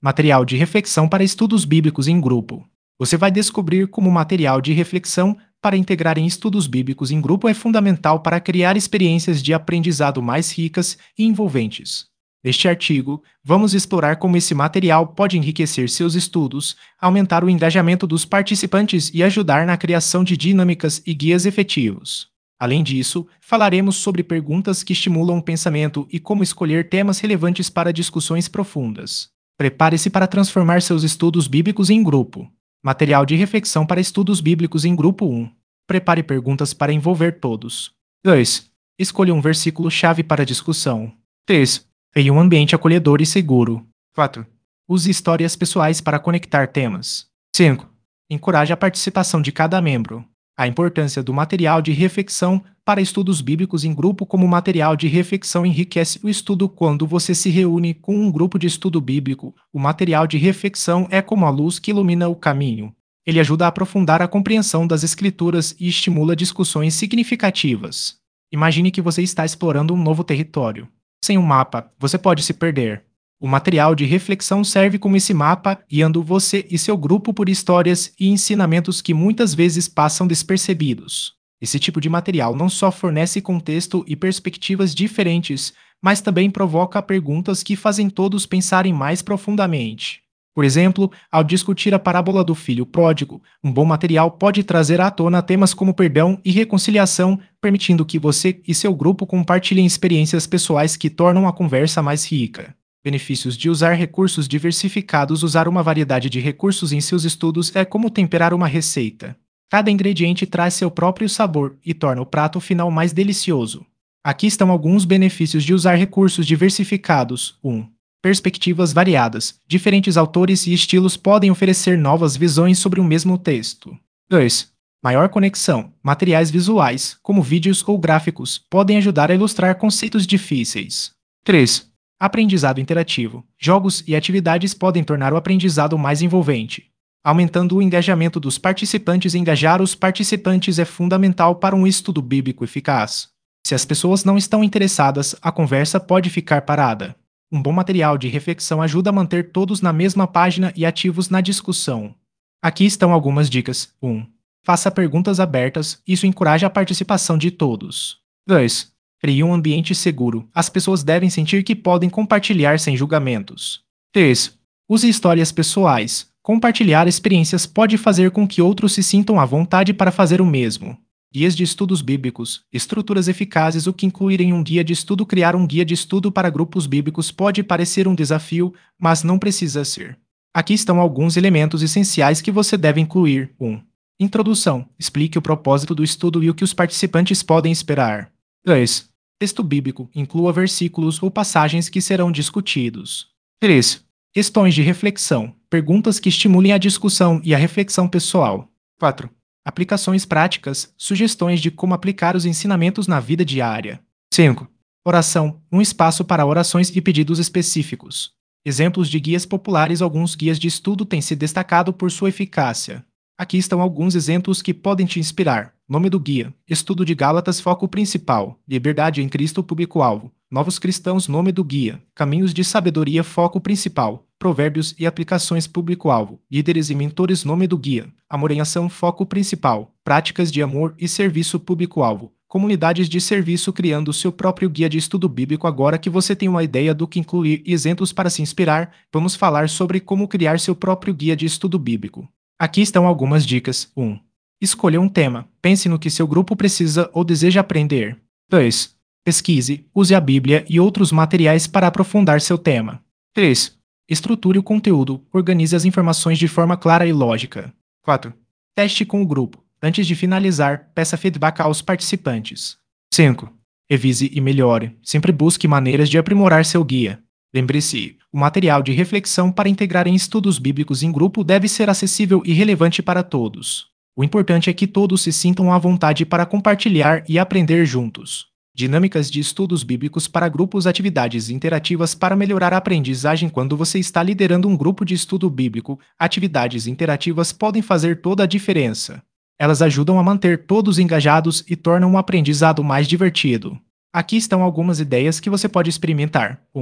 Material de reflexão para estudos bíblicos em grupo. Você vai descobrir como o material de reflexão para integrar em estudos bíblicos em grupo é fundamental para criar experiências de aprendizado mais ricas e envolventes. Neste artigo, vamos explorar como esse material pode enriquecer seus estudos, aumentar o engajamento dos participantes e ajudar na criação de dinâmicas e guias efetivos. Além disso, falaremos sobre perguntas que estimulam o pensamento e como escolher temas relevantes para discussões profundas. Prepare-se para transformar seus estudos bíblicos em grupo. Material de reflexão para estudos bíblicos em grupo 1. Prepare perguntas para envolver todos. 2. Escolha um versículo-chave para a discussão. 3. Crie um ambiente acolhedor e seguro. 4. Use histórias pessoais para conectar temas. 5. Encoraje a participação de cada membro. A importância do material de reflexão para estudos bíblicos em grupo. Como material de reflexão enriquece o estudo quando você se reúne com um grupo de estudo bíblico. O material de reflexão é como a luz que ilumina o caminho. Ele ajuda a aprofundar a compreensão das Escrituras e estimula discussões significativas. Imagine que você está explorando um novo território. Sem um mapa, você pode se perder. O material de reflexão serve como esse mapa, guiando você e seu grupo por histórias e ensinamentos que muitas vezes passam despercebidos. Esse tipo de material não só fornece contexto e perspectivas diferentes, mas também provoca perguntas que fazem todos pensarem mais profundamente. Por exemplo, ao discutir a parábola do filho pródigo, um bom material pode trazer à tona temas como perdão e reconciliação, permitindo que você e seu grupo compartilhem experiências pessoais que tornam a conversa mais rica. Benefícios de usar recursos diversificados. Usar uma variedade de recursos em seus estudos é como temperar uma receita. Cada ingrediente traz seu próprio sabor e torna o prato final mais delicioso. Aqui estão alguns benefícios de usar recursos diversificados. 1. Perspectivas variadas. Diferentes autores e estilos podem oferecer novas visões sobre o mesmo texto. 2. Maior conexão. Materiais visuais, como vídeos ou gráficos, podem ajudar a ilustrar conceitos difíceis. 3. Aprendizado interativo. Jogos e atividades podem tornar o aprendizado mais envolvente, aumentando o engajamento dos participantes. Engajar os participantes é fundamental para um estudo bíblico eficaz. Se as pessoas não estão interessadas, a conversa pode ficar parada. Um bom material de reflexão ajuda a manter todos na mesma página e ativos na discussão. Aqui estão algumas dicas. 1. Faça perguntas abertas, isso encoraja a participação de todos. 2. Crie um ambiente seguro. As pessoas devem sentir que podem compartilhar sem julgamentos. 3. Use histórias pessoais. Compartilhar experiências pode fazer com que outros se sintam à vontade para fazer o mesmo. Guias de estudos bíblicos. Estruturas eficazes. O que incluir em um guia de estudo? Criar um guia de estudo para grupos bíblicos pode parecer um desafio, mas não precisa ser. Aqui estão alguns elementos essenciais que você deve incluir. 1. Introdução. Explique o propósito do estudo e o que os participantes podem esperar. 2. Texto bíblico. Inclua versículos ou passagens que serão discutidos. 3. Questões de reflexão. Perguntas que estimulem a discussão e a reflexão pessoal. 4. Aplicações práticas. Sugestões de como aplicar os ensinamentos na vida diária. 5. Oração. Um espaço para orações e pedidos específicos. Exemplos de guias populares. Alguns guias de estudo têm se destacado por sua eficácia. Aqui estão alguns exemplos que podem te inspirar. Nome do guia. Estudo de Gálatas. Foco principal. Liberdade em Cristo. Público-alvo. Novos cristãos. Nome do guia. Caminhos de sabedoria. Foco principal. Provérbios e aplicações. Público-alvo. Líderes e mentores. Nome do guia. Amor em ação. Foco principal. Práticas de amor e serviço. Público-alvo. Comunidades de serviço. Criando o seu próprio guia de estudo bíblico. Agora que você tem uma ideia do que incluir e exemplos para se inspirar, vamos falar sobre como criar seu próprio guia de estudo bíblico. Aqui estão algumas dicas. 1. Escolha um tema. Pense no que seu grupo precisa ou deseja aprender. 2. Pesquise. Use a Bíblia e outros materiais para aprofundar seu tema. 3. Estruture o conteúdo. Organize as informações de forma clara e lógica. 4. Teste com o grupo. Antes de finalizar, peça feedback aos participantes. 5. Revise e melhore. Sempre busque maneiras de aprimorar seu guia. Lembre-se, o material de reflexão para integrar em estudos bíblicos em grupo deve ser acessível e relevante para todos. O importante é que todos se sintam à vontade para compartilhar e aprender juntos. Dinâmicas de estudos bíblicos para grupos. Atividades interativas para melhorar a aprendizagem. Quando você está liderando um grupo de estudo bíblico, atividades interativas podem fazer toda a diferença. Elas ajudam a manter todos engajados e tornam o aprendizado mais divertido. Aqui estão algumas ideias que você pode experimentar. 1.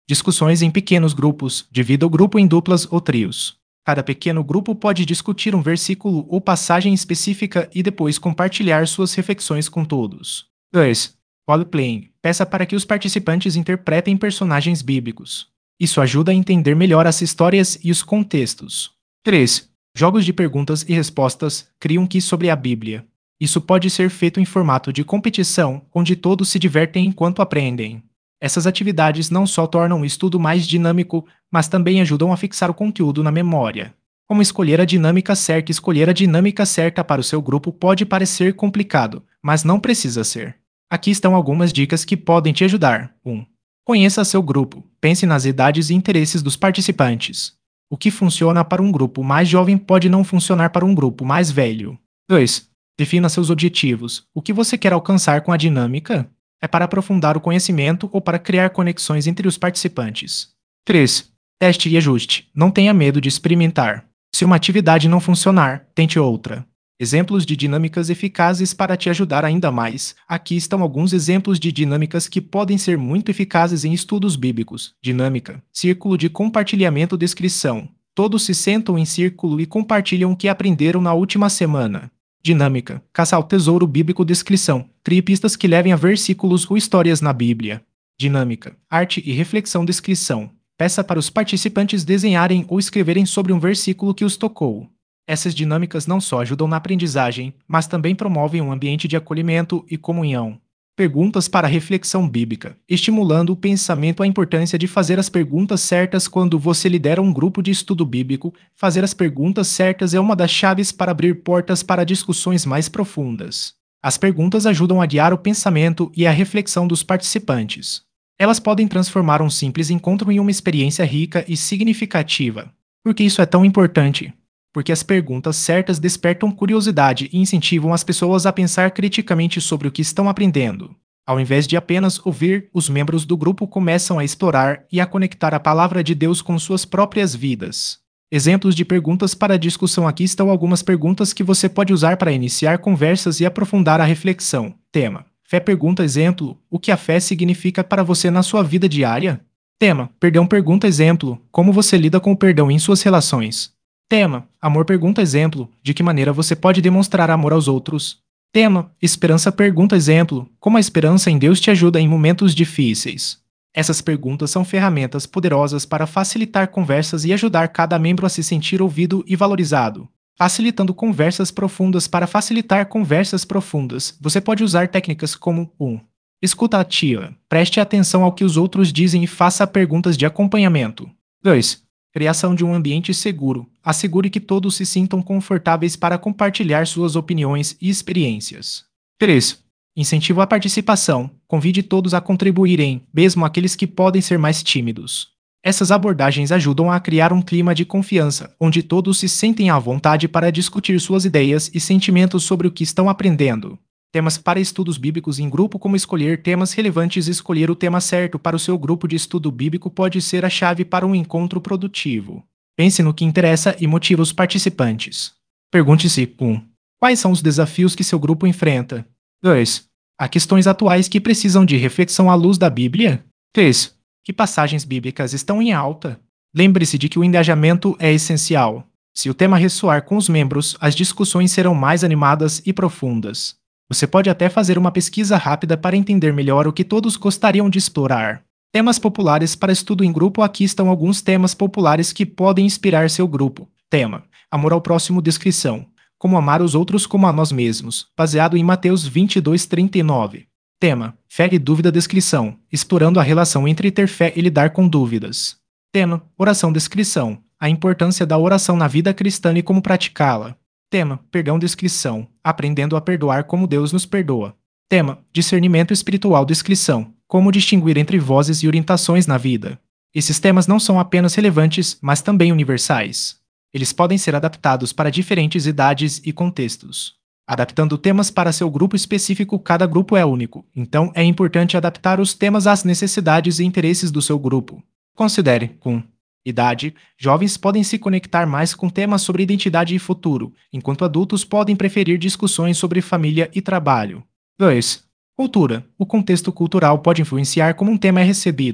Discussões em pequenos grupos. Divida o grupo em duplas ou trios. Cada pequeno grupo pode discutir um versículo ou passagem específica e depois compartilhar suas reflexões com todos. 2. Role-playing. Peça para que os participantes interpretem personagens bíblicos. Isso ajuda a entender melhor as histórias e os contextos. 3. Jogos de perguntas e respostas. Crie um quiz sobre a Bíblia. Isso pode ser feito em formato de competição, onde todos se divertem enquanto aprendem. Essas atividades não só tornam o estudo mais dinâmico, mas também ajudam a fixar o conteúdo na memória. Como escolher a dinâmica certa? Escolher a dinâmica certa para o seu grupo pode parecer complicado, mas não precisa ser. Aqui estão algumas dicas que podem te ajudar. 1. Conheça seu grupo. Pense nas idades e interesses dos participantes. O que funciona para um grupo mais jovem pode não funcionar para um grupo mais velho. 2. Defina seus objetivos. O que você quer alcançar com a dinâmica? É para aprofundar o conhecimento ou para criar conexões entre os participantes. 3. Teste e ajuste. Não tenha medo de experimentar. Se uma atividade não funcionar, tente outra. Exemplos de dinâmicas eficazes para te ajudar ainda mais. Aqui estão alguns exemplos de dinâmicas que podem ser muito eficazes em estudos bíblicos. Dinâmica: círculo de compartilhamento. Descrição: todos se sentam em círculo e compartilham o que aprenderam na última semana. Dinâmica: caça ao tesouro bíblico. Descrição: crie pistas que levem a versículos ou histórias na Bíblia. Dinâmica: arte e reflexão. Descrição: peça para os participantes desenharem ou escreverem sobre um versículo que os tocou. Essas dinâmicas não só ajudam na aprendizagem, mas também promovem um ambiente de acolhimento e comunhão. Perguntas para reflexão bíblica. Estimulando o pensamento. A importância de fazer as perguntas certas quando você lidera um grupo de estudo bíblico. Fazer as perguntas certas é uma das chaves para abrir portas para discussões mais profundas. As perguntas ajudam a guiar o pensamento e a reflexão dos participantes. Elas podem transformar um simples encontro em uma experiência rica e significativa. Por que isso é tão importante? Porque as perguntas certas despertam curiosidade e incentivam as pessoas a pensar criticamente sobre o que estão aprendendo. Ao invés de apenas ouvir, os membros do grupo começam a explorar e a conectar a palavra de Deus com suas próprias vidas. Exemplos de perguntas para discussão. Aqui estão algumas perguntas que você pode usar para iniciar conversas e aprofundar a reflexão. Tema: fé. Pergunta. Exemplo: o que a fé significa para você na sua vida diária? Tema: perdão. Pergunta. Exemplo: como você lida com o perdão em suas relações? Tema: amor. Pergunta. Exemplo: de que maneira você pode demonstrar amor aos outros? Tema: esperança. Pergunta. Exemplo: como a esperança em Deus te ajuda em momentos difíceis? Essas perguntas são ferramentas poderosas para facilitar conversas e ajudar cada membro a se sentir ouvido e valorizado. Facilitando conversas profundas. Para facilitar conversas profundas, você pode usar técnicas como 1. Escuta ativa. Preste atenção ao que os outros dizem e faça perguntas de acompanhamento. 2. Criação de um ambiente seguro. Assegure que todos se sintam confortáveis para compartilhar suas opiniões e experiências. 3. Incentivo à participação. Convide todos a contribuírem, mesmo aqueles que podem ser mais tímidos. Essas abordagens ajudam a criar um clima de confiança, onde todos se sentem à vontade para discutir suas ideias e sentimentos sobre o que estão aprendendo. Temas para estudos bíblicos em grupo. Como escolher temas relevantes? Escolher o tema certo para o seu grupo de estudo bíblico pode ser a chave para um encontro produtivo. Pense no que interessa e motiva os participantes. Pergunte-se: 1. Quais são os desafios que seu grupo enfrenta? 2. Há questões atuais que precisam de reflexão à luz da Bíblia? 3. Que passagens bíblicas estão em alta? Lembre-se de que o engajamento é essencial. Se o tema ressoar com os membros, as discussões serão mais animadas e profundas. Você pode até fazer uma pesquisa rápida para entender melhor o que todos gostariam de explorar. Temas populares para estudo em grupo. Aqui estão alguns temas populares que podem inspirar seu grupo. Tema: amor ao próximo. Descrição: como amar os outros como a nós mesmos, baseado em Mateus 22:39. Tema: fé e dúvida. Descrição: explorando a relação entre ter fé e lidar com dúvidas. Tema: oração. Descrição: a importância da oração na vida cristã e como praticá-la. Tema: perdão. Descrição: aprendendo a perdoar como Deus nos perdoa. Tema: discernimento espiritual. Descrição: como distinguir entre vozes e orientações na vida. Esses temas não são apenas relevantes, mas também universais. Eles podem ser adaptados para diferentes idades e contextos. Adaptando temas para seu grupo específico. Cada grupo é único, então é importante adaptar os temas às necessidades e interesses do seu grupo. Considere: com idade, jovens podem se conectar mais com temas sobre identidade e futuro, enquanto adultos podem preferir discussões sobre família e trabalho. 2. Cultura. O contexto cultural pode influenciar como um tema é recebido.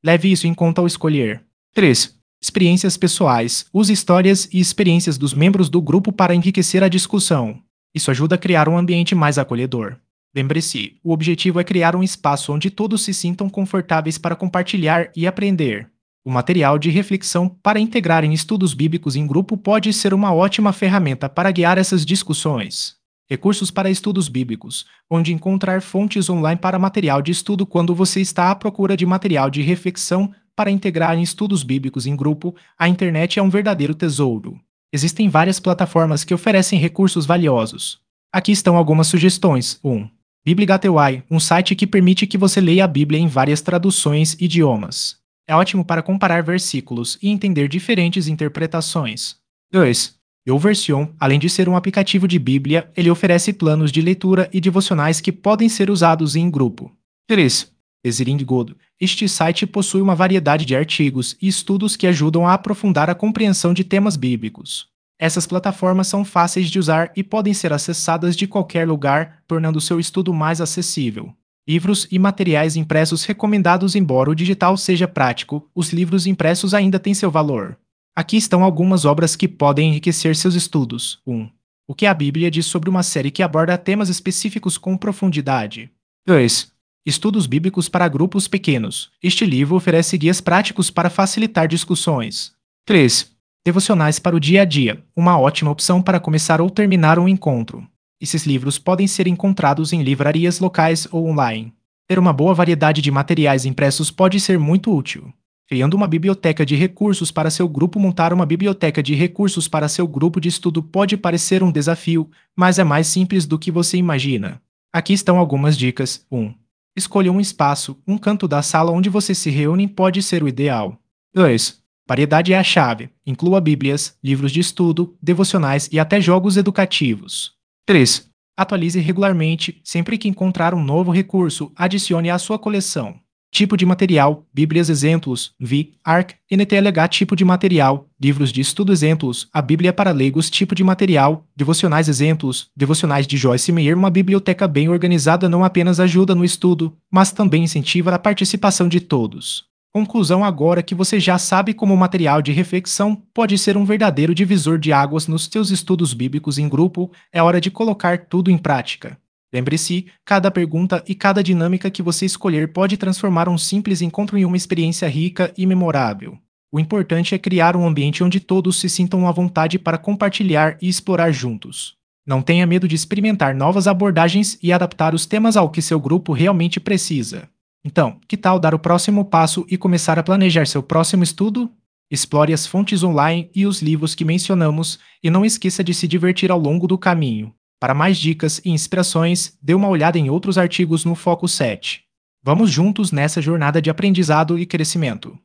Leve isso em conta ao escolher. 3. Experiências pessoais. Use histórias e experiências dos membros do grupo para enriquecer a discussão. Isso ajuda a criar um ambiente mais acolhedor. Lembre-se, o objetivo é criar um espaço onde todos se sintam confortáveis para compartilhar e aprender. O material de reflexão para integrar em estudos bíblicos em grupo pode ser uma ótima ferramenta para guiar essas discussões. Recursos para estudos bíblicos, onde encontrar fontes online para material de estudo quando você está à procura de material de reflexão para integrar em estudos bíblicos em grupo, a internet é um verdadeiro tesouro. Existem várias plataformas que oferecem recursos valiosos. Aqui estão algumas sugestões. 1. BibliGateway, um site que permite que você leia a Bíblia em várias traduções e idiomas. É ótimo para comparar versículos e entender diferentes interpretações. 2. YouVersion, além de ser um aplicativo de Bíblia, ele oferece planos de leitura e devocionais que podem ser usados em grupo. 3. Eziring Good. Este site possui uma variedade de artigos e estudos que ajudam a aprofundar a compreensão de temas bíblicos. Essas plataformas são fáceis de usar e podem ser acessadas de qualquer lugar, tornando seu estudo mais acessível. Livros e materiais impressos recomendados. Embora o digital seja prático, os livros impressos ainda têm seu valor. Aqui estão algumas obras que podem enriquecer seus estudos. 1. O que a Bíblia diz sobre uma série que aborda temas específicos com profundidade. 2. Estudos bíblicos para grupos pequenos. Este livro oferece guias práticos para facilitar discussões. 3. Devocionais para o dia a dia. Uma ótima opção para começar ou terminar um encontro. Esses livros podem ser encontrados em livrarias locais ou online. Ter uma boa variedade de materiais impressos pode ser muito útil. Criando uma biblioteca de recursos para seu grupo. Montar uma biblioteca de recursos para seu grupo de estudo pode parecer um desafio, mas é mais simples do que você imagina. Aqui estão algumas dicas. 1. Escolha um espaço, um canto da sala onde você se reúne pode ser o ideal. 2. Variedade é a chave. Inclua bíblias, livros de estudo, devocionais e até jogos educativos. 3. Atualize regularmente. Sempre que encontrar um novo recurso, adicione à sua coleção. Tipo de material, Bíblias exemplos, V, ARC, NTLH tipo de material, livros de estudo exemplos, a Bíblia para leigos tipo de material, devocionais exemplos, devocionais de Joyce Meyer. Uma biblioteca bem organizada não apenas ajuda no estudo, mas também incentiva a participação de todos. Conclusão: agora que você já sabe como o material de reflexão pode ser um verdadeiro divisor de águas nos seus estudos bíblicos em grupo, é hora de colocar tudo em prática. Lembre-se, cada pergunta e cada dinâmica que você escolher pode transformar um simples encontro em uma experiência rica e memorável. O importante é criar um ambiente onde todos se sintam à vontade para compartilhar e explorar juntos. Não tenha medo de experimentar novas abordagens e adaptar os temas ao que seu grupo realmente precisa. Então, que tal dar o próximo passo e começar a planejar seu próximo estudo? Explore as fontes online e os livros que mencionamos e não esqueça de se divertir ao longo do caminho. Para mais dicas e inspirações, dê uma olhada em outros artigos no Foco 7. Vamos juntos nessa jornada de aprendizado e crescimento.